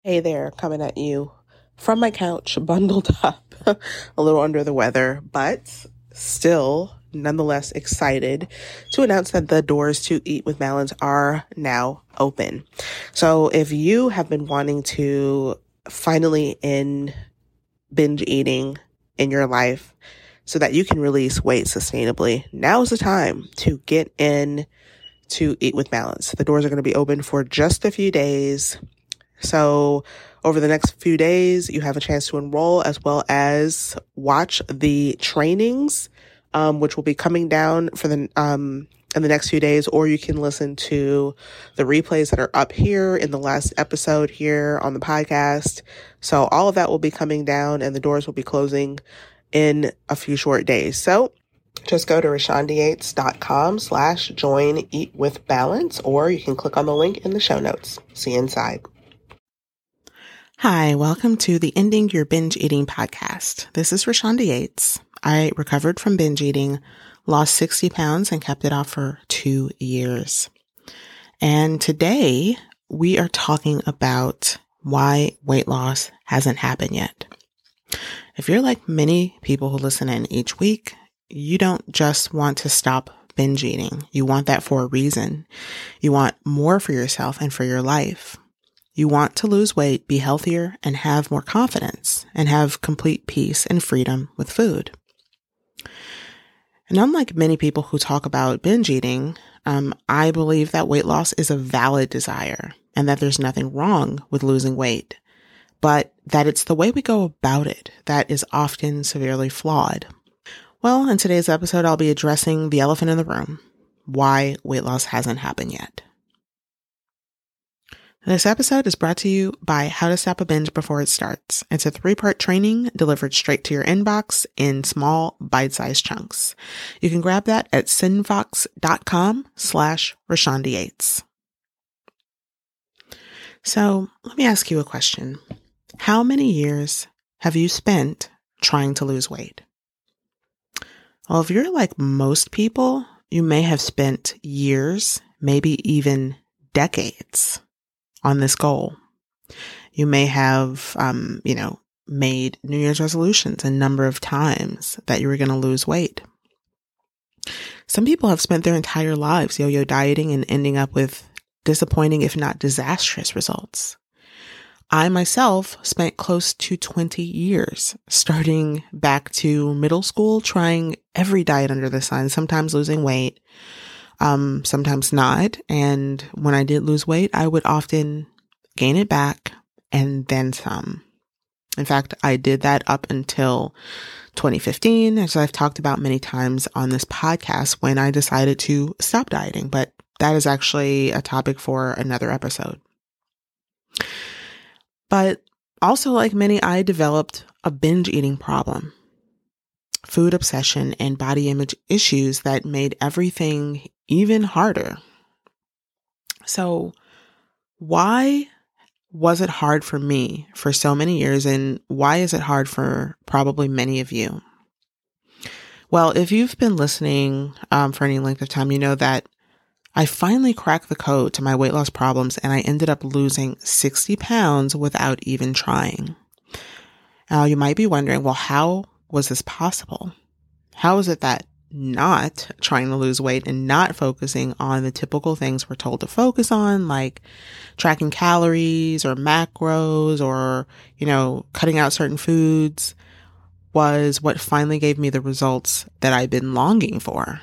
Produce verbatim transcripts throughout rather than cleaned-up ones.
Hey there, coming at you from my couch, bundled up, a little under the weather, but still nonetheless excited to announce that the doors to Eat with Balance are now open. So if you have been wanting to finally end binge eating in your life so that you can release weight sustainably, now is the time to get in to Eat with Balance. The doors are going to be open for just a few days. So over the next few days, you have a chance to enroll as well as watch the trainings, um, which will be coming down for the, um, in the next few days, or you can listen to the replays that are up here in the last episode here on the podcast. So all of that will be coming down and the doors will be closing in a few short days. So just go to rashondiyates.com slash join Eat with Balance, or you can click on the link in the show notes. See you inside. Hi, welcome to the Ending Your Binge Eating podcast. This is Rashonda Yates. I recovered from binge eating, lost sixty pounds, and kept it off for two years. And today we are talking about why weight loss hasn't happened yet. If you're like many people who listen in each week, you don't just want to stop binge eating. You want that for a reason. You want more for yourself and for your life. You want to lose weight, be healthier, and have more confidence, and have complete peace and freedom with food. And unlike many people who talk about binge eating, um, I believe that weight loss is a valid desire, and that there's nothing wrong with losing weight, but that it's the way we go about it that is often severely flawed. Well, in today's episode, I'll be addressing the elephant in the room: why weight loss hasn't happened yet. This episode is brought to you by How to Stop a Binge Before It Starts. It's a three-part training delivered straight to your inbox in small, bite-sized chunks. You can grab that at sendvox.com slash Rashonda Yates. So let me ask you a question. How many years have you spent trying to lose weight? Well, if you're like most people, you may have spent years, maybe even decades on this goal. You may have, um, you know, made New Year's resolutions a number of times that you were going to lose weight. Some people have spent their entire lives yo-yo dieting and ending up with disappointing, if not disastrous, results. I myself spent close to twenty years, starting back to middle school, trying every diet under the sun, sometimes losing weight, Um, sometimes not. And when I did lose weight, I would often gain it back and then some. In fact, I did that up until twenty fifteen, as I've talked about many times on this podcast, when I decided to stop dieting. But that is actually a topic for another episode. But also, like many, I developed a binge eating problem, food obsession, and body image issues that made everything even harder. So why was it hard for me for so many years, and why is it hard for probably many of you? Well, if you've been listening um, for any length of time, you know that I finally cracked the code to my weight loss problems, and I ended up losing sixty pounds without even trying. Now, you might be wondering, well, how was this possible? How is it that not trying to lose weight and not focusing on the typical things we're told to focus on, like tracking calories or macros or, you know, cutting out certain foods, was what finally gave me the results that I've been longing for?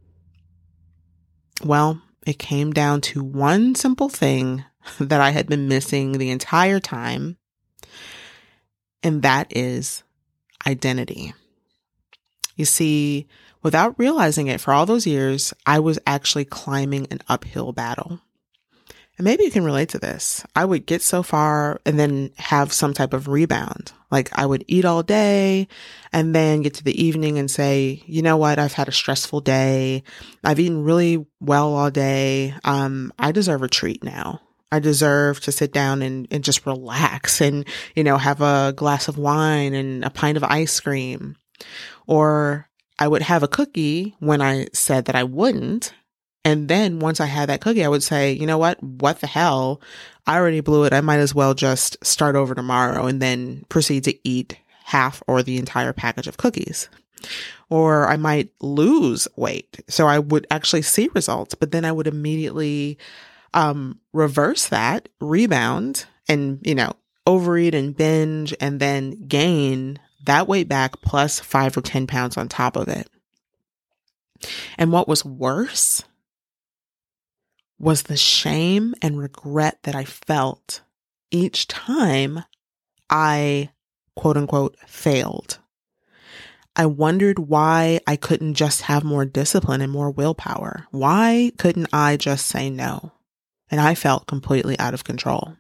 Well, it came down to one simple thing that I had been missing the entire time, and that is identity. You see, without realizing it, for all those years, I was actually climbing an uphill battle. And maybe you can relate to this. I would get so far and then have some type of rebound. Like I would eat all day and then get to the evening and say, you know what? I've had a stressful day. I've eaten really well all day. Um, I deserve a treat now. I deserve to sit down and, and just relax and, you know, have a glass of wine and a pint of ice cream. Or I would have a cookie when I said that I wouldn't, And then once I had that cookie, I would say, you know what? What the hell? I already blew it. I might as well just start over tomorrow and then proceed to eat half or the entire package of cookies. Or I might lose weight. So I would actually see results, but then I would immediately um, reverse that, rebound, and, you know, overeat and binge, and then gain that weight back plus five or ten pounds on top of it. And what was worse was the shame and regret that I felt each time I, quote unquote, failed. I wondered why I couldn't just have more discipline and more willpower. Why couldn't I just say no? And I felt completely out of control.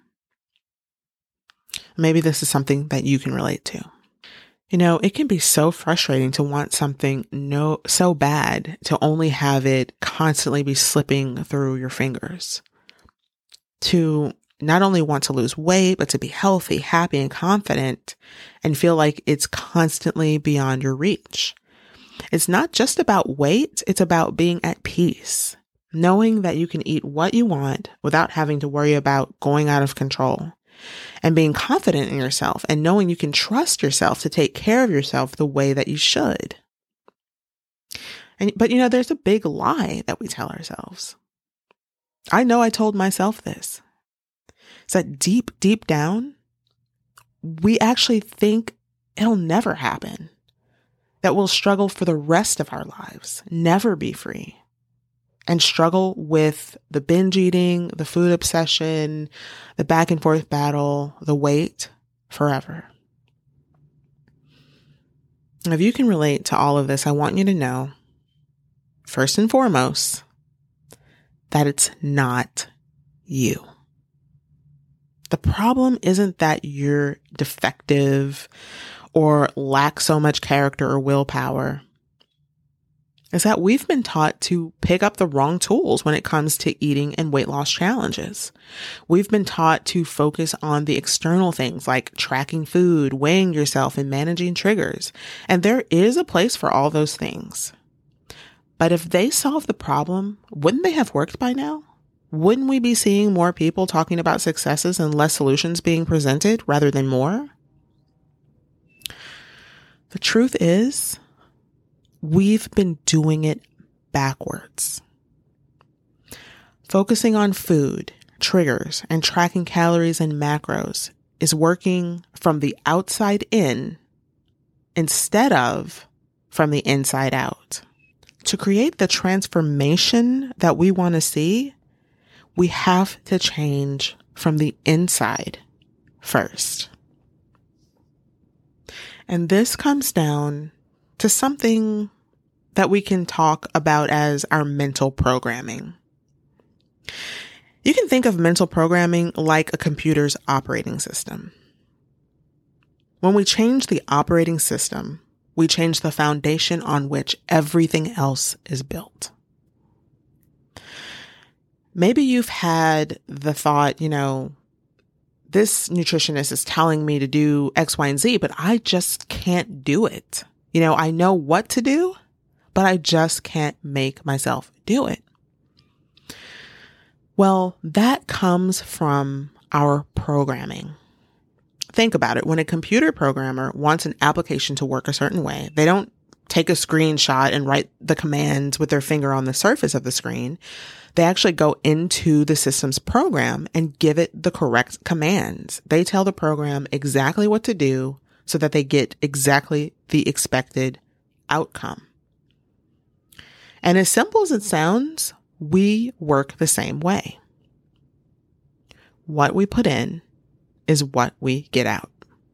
Maybe this is something that you can relate to. You know, it can be so frustrating to want something no so bad to only have it constantly be slipping through your fingers. To not only want to lose weight, but to be healthy, happy, and confident, and feel like it's constantly beyond your reach. It's not just about weight, it's about being at peace, knowing that you can eat what you want without having to worry about going out of control. And being confident in yourself and knowing you can trust yourself to take care of yourself the way that you should. And, but you know, there's a big lie that we tell ourselves. I know I told myself this. It's that deep, deep down, we actually think it'll never happen. That we'll struggle for the rest of our lives, never be free. And struggle with the binge eating, the food obsession, the back and forth battle, the weight forever. If you can relate to all of this, I want you to know, first and foremost, that it's not you. The problem isn't that you're defective or lack so much character or willpower. Is that we've been taught to pick up the wrong tools when it comes to eating and weight loss challenges. We've been taught to focus on the external things like tracking food, weighing yourself, and managing triggers. And there is a place for all those things. But if they solve the problem, wouldn't they have worked by now? Wouldn't we be seeing more people talking about successes and less solutions being presented rather than more? The truth is, we've been doing it backwards. Focusing on food, triggers, and tracking calories and macros is working from the outside in instead of from the inside out. To create the transformation that we want to see, we have to change from the inside first. And this comes down to something that we can talk about as our mental programming. You can think of mental programming like a computer's operating system. When we change the operating system, we change the foundation on which everything else is built. Maybe you've had the thought, you know, this nutritionist is telling me to do X, Y, and Z, but I just can't do it. You know, I know what to do, but I just can't make myself do it. Well, that comes from our programming. Think about it. When a computer programmer wants an application to work a certain way, they don't take a screenshot and write the commands with their finger on the surface of the screen. They actually go into the system's program and give it the correct commands. They tell the program exactly what to do so that they get exactly the expected outcome. And as simple as it sounds, we work the same way. What we put in is what we get out.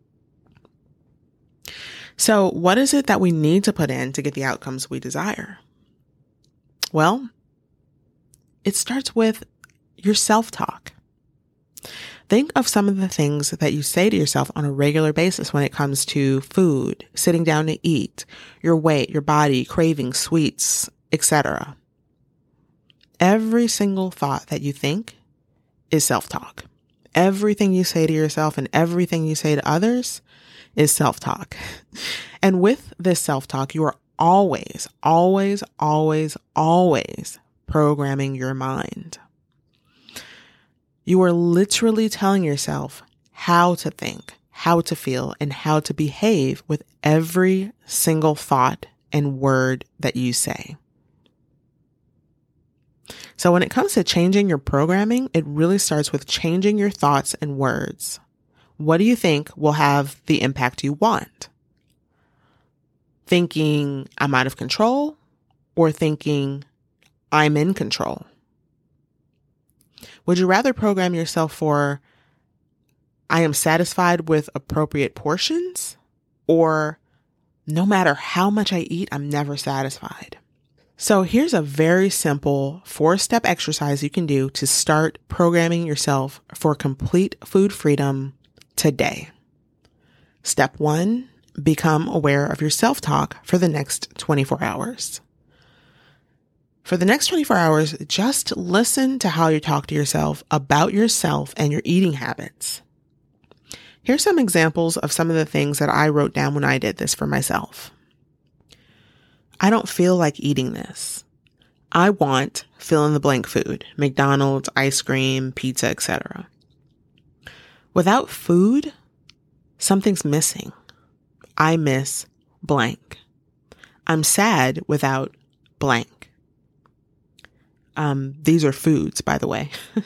So what is it that we need to put in to get the outcomes we desire? Well, it starts with your self-talk. Think of some of the things that you say to yourself on a regular basis when it comes to food, sitting down to eat, your weight, your body, craving sweets, et cetera. Every single thought that you think is self-talk. Everything you say to yourself and everything you say to others is self-talk. And with this self-talk, you are always, always, always, always programming your mind. You are literally telling yourself how to think, how to feel, and how to behave with every single thought and word that you say. So when it comes to changing your programming, it really starts with changing your thoughts and words. What do you think will have the impact you want? Thinking I'm out of control or thinking I'm in control? Would you rather program yourself for I am satisfied with appropriate portions, or no matter how much I eat, I'm never satisfied? So here's a very simple four-step exercise you can do to start programming yourself for complete food freedom today. Step one, become aware of your self-talk for the next twenty-four hours. For the next twenty-four hours, just listen to how you talk to yourself about yourself and your eating habits. Here's some examples of some of the things that I wrote down when I did this for myself. I don't feel like eating this. I want fill in the blank food, McDonald's, ice cream, pizza, et cetera. Without food, something's missing. I miss blank. I'm sad without blank. Um, these are foods, by the way.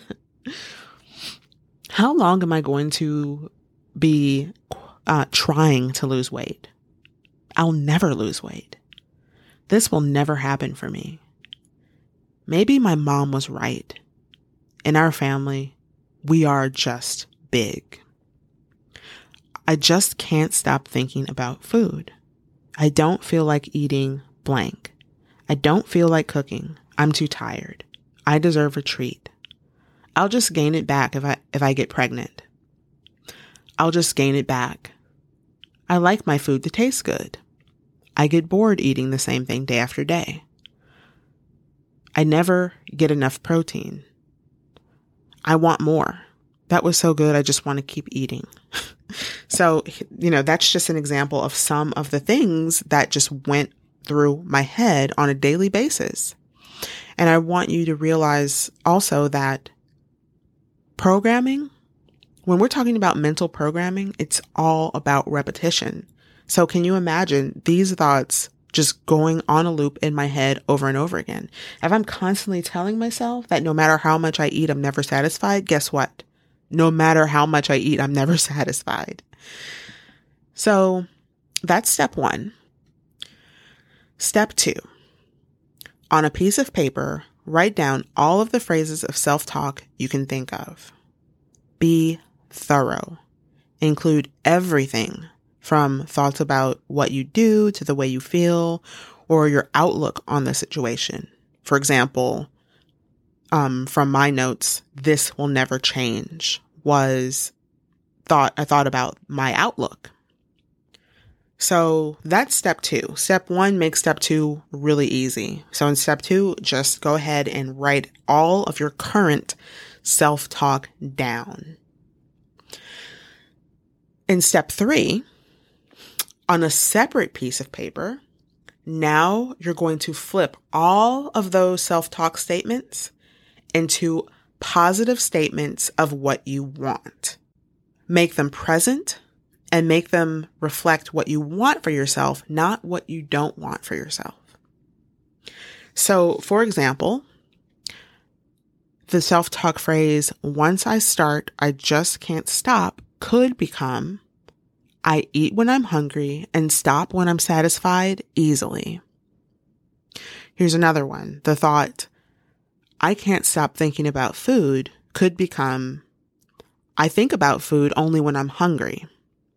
How long am I going to be uh, trying to lose weight? I'll never lose weight. This will never happen for me. Maybe my mom was right. In our family, we are just big. I just can't stop thinking about food. I don't feel like eating blank. I don't feel like cooking. I'm too tired. I deserve a treat. I'll just gain it back if I if I get pregnant. I'll just gain it back. I like my food to taste good. I get bored eating the same thing day after day. I never get enough protein. I want more. That was so good, I just want to keep eating. So, you know, that's just an example of some of the things that just went through my head on a daily basis. And I want you to realize also that programming, when we're talking about mental programming, it's all about repetition. So can you imagine these thoughts just going on a loop in my head over and over again? If I'm constantly telling myself that no matter how much I eat, I'm never satisfied, guess what? No matter how much I eat, I'm never satisfied. So that's step one. Step two, on a piece of paper, write down all of the phrases of self-talk you can think of. Be thorough. Include everything from thoughts about what you do to the way you feel or your outlook on the situation. For example, um, from my notes, this will never change was thought, I thought about my outlook. So that's step two. Step one makes step two really easy. So in step two, just go ahead and write all of your current self-talk down. In step three, on a separate piece of paper, now you're going to flip all of those self-talk statements into positive statements of what you want. Make them present and make them reflect what you want for yourself, not what you don't want for yourself. So, for example, the self-talk phrase, once I start, I just can't stop, could become, I eat when I'm hungry and stop when I'm satisfied easily. Here's another one. The thought, I can't stop thinking about food could become, I think about food only when I'm hungry.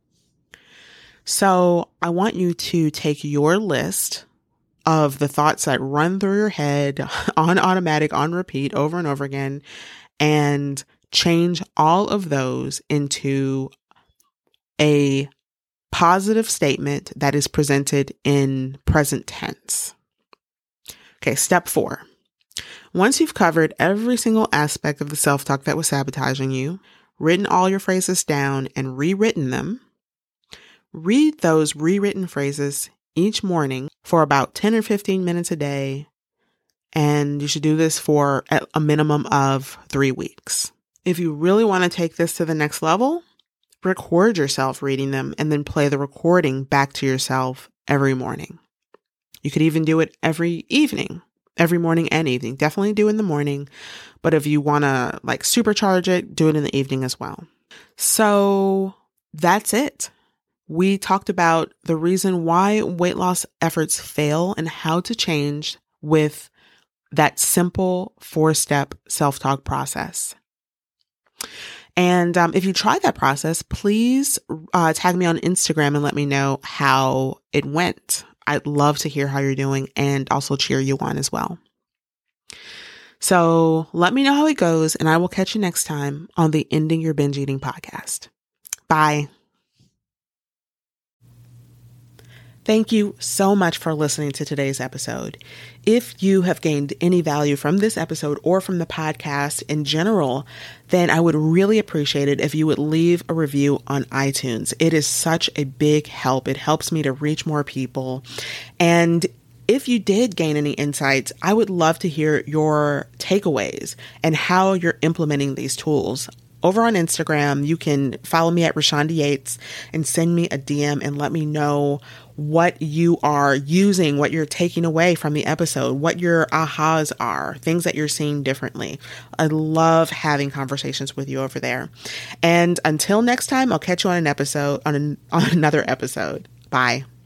So I want you to take your list of the thoughts that run through your head on automatic, on repeat over and over again, and change all of those into a positive statement that is presented in present tense. Okay, step four. Once you've covered every single aspect of the self-talk that was sabotaging you, written all your phrases down and rewritten them, read those rewritten phrases each morning for about ten or fifteen minutes a day And you should do this for a minimum of three weeks. If you really want to take this to the next level, record yourself reading them and then play the recording back to yourself every morning. You could even do it every evening, every morning and evening. Definitely do in the morning. But if you want to like supercharge it, do it in the evening as well. So that's it. We talked about the reason why weight loss efforts fail and how to change with that simple four-step self-talk process. And um, if you try that process, please uh, tag me on Instagram and let me know how it went. I'd love to hear how you're doing and also cheer you on as well. So let me know how it goes, and I will catch you next time on the Ending Your Binge Eating podcast. Bye. Thank you so much for listening to today's episode. If you have gained any value from this episode or from the podcast in general, then I would really appreciate it if you would leave a review on iTunes. It is such a big help. It helps me to reach more people. And if you did gain any insights, I would love to hear your takeaways and how you're implementing these tools. Over on Instagram, you can follow me at Rashonda Yates and send me a D M and let me know what you are using, what you're taking away from the episode, what your ahas are, things that you're seeing differently. I love having conversations with you over there. And until next time, I'll catch you on an episode, on, an, on another episode. Bye.